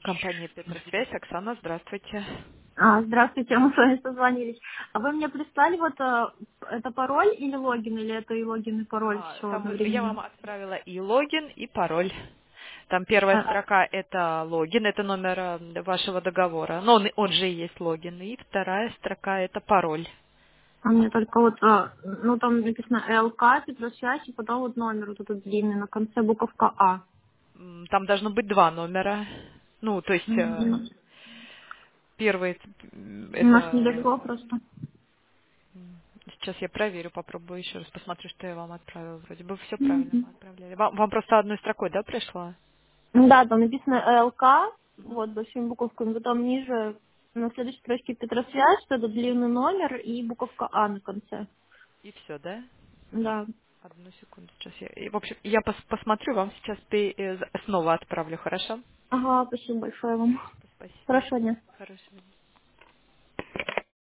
Компания Петросвязь. Оксана, здравствуйте. Здравствуйте, мы с вами созвонились. А вы мне прислали это пароль или логин, или это и логин, и пароль все Я одновременно? вам отправила и логин, и пароль. Там первая строка это логин, это номер вашего договора. Но он же и есть логин. И вторая строка это пароль. Мне только там написано ЛК, Петросвязь, и потом вот номер вот этот длинный, на конце буковка А. Там должно быть два номера. Ну, то есть Мгм. первый У нас это... недалеко просто. Сейчас я проверю, попробую еще раз, посмотрю, что я вам отправила. Вроде бы все правильно Мгм. мы отправляли. Вам просто одной строкой, да, пришло? Да, там написано ЛК, вот, большими буковками, потом ниже, на следующей строчке Петросвязь, что это длинный номер и буковка А на конце. И все, да? Да. Одну секунду, сейчас в общем, я посмотрю, вам сейчас снова отправлю, хорошо? Ага, спасибо большое вам. Спасибо. Хорошего дня. Хорошего дня.